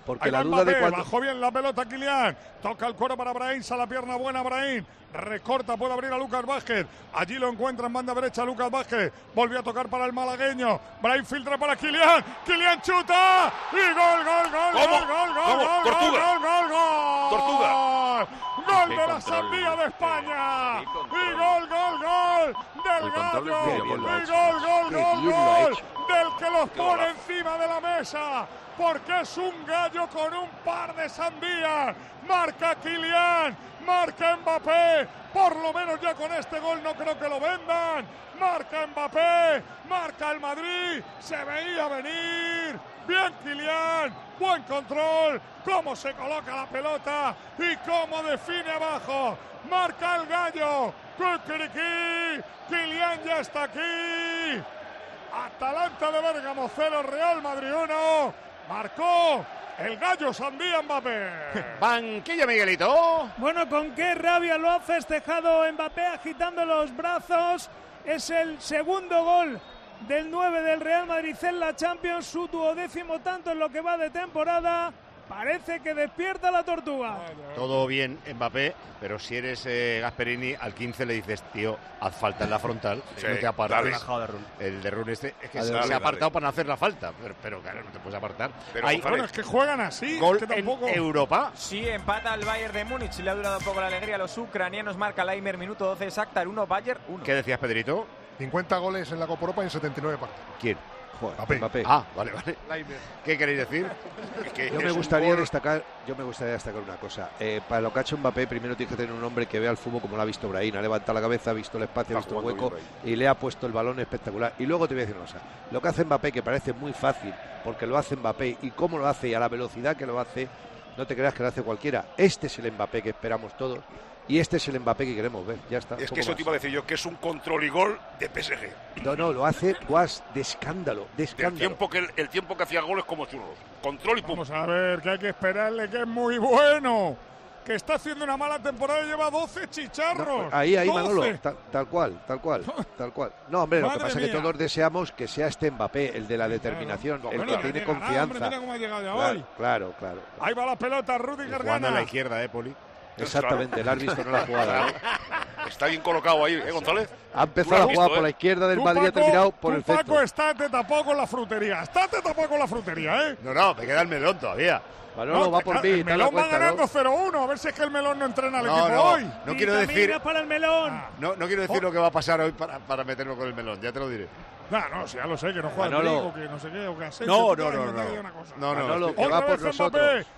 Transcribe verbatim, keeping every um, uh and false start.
porque la duda de cuándo... Bajó bien la pelota Kylian, toca el cuero para Brahim, sale la pierna buena Brahim, recorta, puede abrir a Lucas Vázquez, allí lo encuentra en banda derecha Lucas Vázquez, volvió a tocar para el malagueño, Brahim filtra para Kylian, Kylian chuta, y gol, gol, gol, gol, gol, gol, gol, gol, gol, gol, Tortuga. Gol de la Sandía de España. Y gol, gol, gol del Gallo. Y gol, gol, gol, gol del que los pone encima de la mesa. Porque es un gallo con un par de sandías. Marca Kylian, marca Mbappé. Por lo menos ya con este gol no creo que lo vendan. Marca Mbappé, marca el Madrid. Se veía venir. Bien Kylian, buen control, cómo se coloca la pelota y cómo define abajo. Marca el Gallo, Kikiriki, Kylian ya está aquí. Atalanta de Bérgamo cero, Real Madrid uno. Marcó el Gallo Sandía Mbappé. Banquillo Miguelito. Bueno, con qué rabia lo ha festejado Mbappé agitando los brazos. Es el segundo gol del nueve del Real Madrid en la Champions, su duodécimo tanto en lo que va de temporada. Parece que despierta la tortuga. Todo bien, Mbappé, pero si eres eh, Gasperini, al quince le dices, tío, haz falta en la frontal, sí, no te apartes. El de Run este es que dale, se, dale, se ha apartado dale. para no hacer la falta, pero, pero claro, no te puedes apartar. Pero Hay, bueno, es que juegan así. Gol es que tampoco... en Europa. Sí, empata el Bayern de Múnich, le ha durado un poco la alegría a los ucranianos, marca Laimer, minuto doce exacta, el uno, Bayern uno. ¿Qué decías, Pedrito? cincuenta goles en la Copa Europa y en setenta y nueve partidos. ¿Quién? Joder, Mbappé. Mbappé. Ah, vale, vale. ¿Qué queréis decir? Que yo me gustaría gol... destacar, yo me gustaría destacar una cosa. Eh, para lo que ha hecho Mbappé, primero tiene que tener un hombre que vea el fútbol como lo ha visto Brahim. Ha levantado la cabeza, ha visto el espacio, ha visto el hueco y le ha puesto el balón espectacular. Y luego te voy a decir una cosa. Lo que hace Mbappé, que parece muy fácil, porque lo hace Mbappé y cómo lo hace y a la velocidad que lo hace, no te creas que lo hace cualquiera. Este es el Mbappé que esperamos todos. Y este es el Mbappé que queremos ver, ya está. Es que eso más. Te iba a decir yo, que es un control y gol de P S G. No, no, lo hace guas de escándalo, de escándalo. El tiempo que, el tiempo que hacía goles como churros. Control y pum. Vamos a ver, que hay que esperarle, que es muy bueno. Que está haciendo una mala temporada y lleva doce chicharros. No, ahí, ahí, doce. Manolo, tal, tal cual, tal cual, tal cual. No, hombre, Madre lo que pasa es que todos deseamos que sea este Mbappé, el de la determinación, claro, el bueno, que tiene confianza. Hombre, mira cómo ha llegado ya claro, hoy. Claro, claro. Ahí va la pelota, Rudiger gana. Jugando a la izquierda, eh, Poli. Exactamente, el árbitro no la ha jugado. ¿eh? Está bien colocado ahí, ¿eh, González? Ha empezado a jugar visto, por ¿eh? la izquierda del tú, Madrid, Paco, ha terminado por el centro. Paco, estate tapado con la frutería, estate tapado con la frutería, ¿eh? No, no, me queda el melón todavía. Manolo, no, va por mí. El melón cuenta, va ganando ¿no? cero uno, a ver si es que el melón no entrena al no, equipo no, hoy. No quiero decir para el melón. Ah, no, no quiero decir oh. lo que va a pasar hoy para, para meterlo con el melón, ya te lo diré. No, no, si ya lo sé, que no juega el Rico, que no sé qué, o que Asensio. No, no, no, no. No, no, no, Manolo, que va por nosotros.